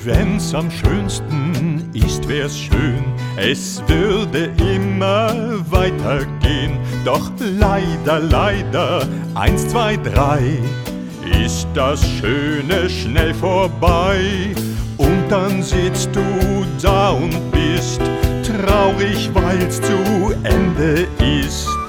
Wenn's am schönsten ist, wär's schön, es würde immer weitergehen. Doch leider, leider, 1, 2, 3, ist das Schöne schnell vorbei. Und dann sitzt du da und bist traurig, weil's zu Ende ist.